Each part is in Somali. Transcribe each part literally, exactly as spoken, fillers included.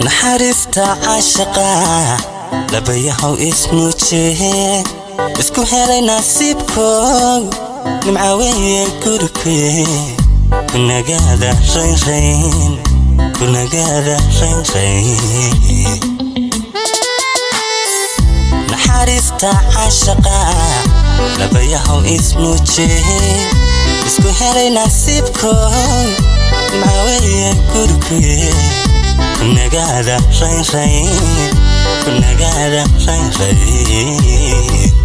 naxariista caashaqa labayahow ismuujee isku helay nasiibkood nimca weeye gurigee kunagaada raynrayn kunagaada raynrayn naxariista caashaqa labayahow ismuujee isku helay nasiibkood nimca weeye gurigee kunagaada raynrayn kunagaada raynrayn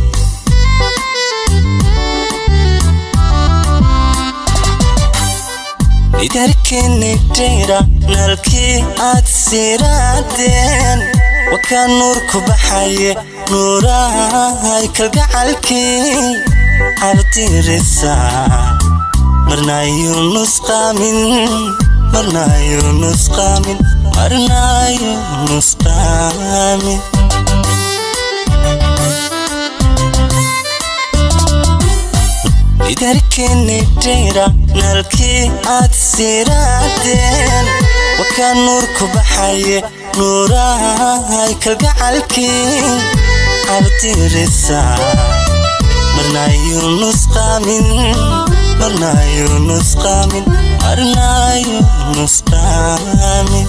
idarkeenni dheera nalkii aad siiraadeen wakaa nuurku baxaye nuurahay kalgacalkii cabdirisa marnaayuu nusqaamin marnaayuu nusqaamin marnaayuu nusqaamin idarkeenni dheera nalkii aad siiraadeen wakaa nuurku baxaye nuurahay kalgacalkii cabdirisa marnaayuu nusqaamin marnaayuu nusqaamin marnaayuu nusqaamin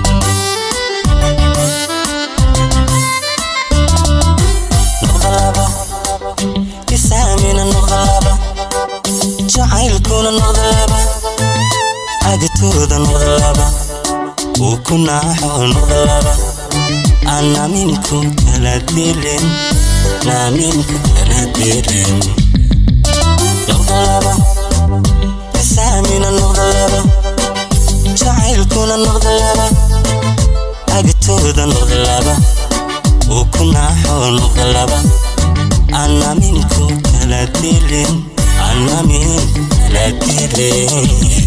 noqdalaba isaamina noqdalaba jacaylkuna noqdalaba agtooda noqdalaba uu ku naaxo noqdalaba aan naaminku kala dilin naaminku kala dilin noqdalaba isaamina noqdalaba jacaylkuna noqdalaba agtooda noqdalaba uu ku naaxo noqdalaba aan naaminku kala dilin aan naaminku kala dilin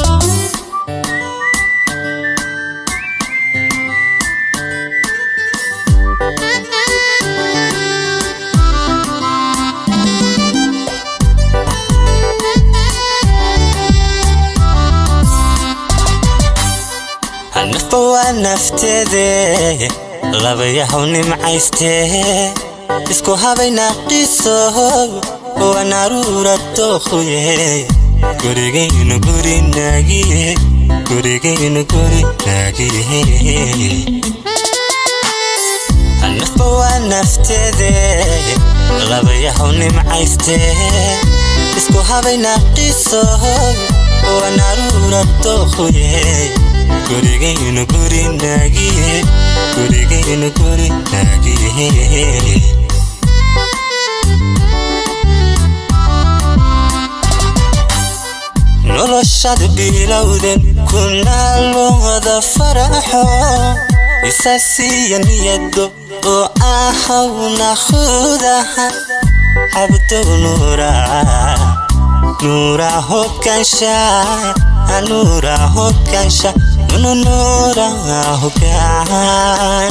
nafteede labayahow nimcaystee isku habay naaqiso wanaruura dookuye gurigaynu guri naagiye gurigaynu guri naagiye nafba waa nafteede labayahow nimcaystee isku habay naaqiso wanaruura dookuye gurigaynu guri naagiye gurigaynu guri naagiye noloshad bilowden kunaa looda faraxo isaasiya niyado oo ahaw nakhudaha cabdow nuura nuura hogaansha nuura hogaansha nuura hogaan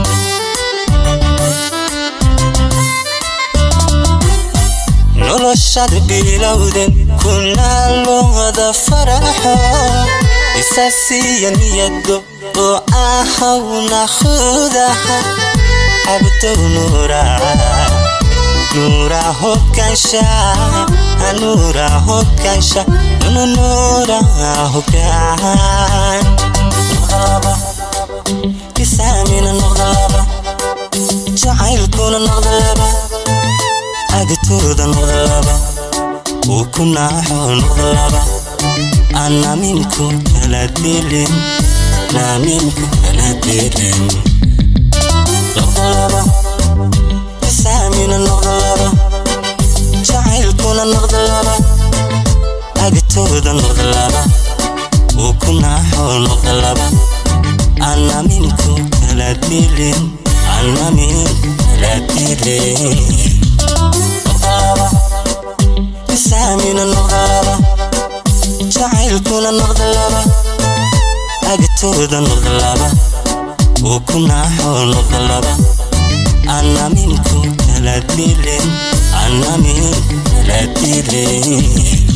noloshad bilowden kunaa looda faraxo isaasiya niyado oo ahaw nakhudaha cabdow nuura nuura hogaansha nuura hogaansha nuura hogaan noqdalaba isaamina noqdalaba jacaylkuna noqdalaba agtooda noqdalaba uu ku naaxo noqdalaba aan naaminku kala dilin naaminku kala dilin noqdalaba isaamina noqdalaba jacaylkuna noqdalaba agtooda noqdalaba uu ku naaxo noqdalaba aan naaminku kala dilin aan naaminku kala dilin noqdalaba isaamina noqdalaba jacaylkuna noqdalaba agtooda noqdalaba uu ku naaxo noqdalaba aan naaminku kala dilin aan naaminku kala dilin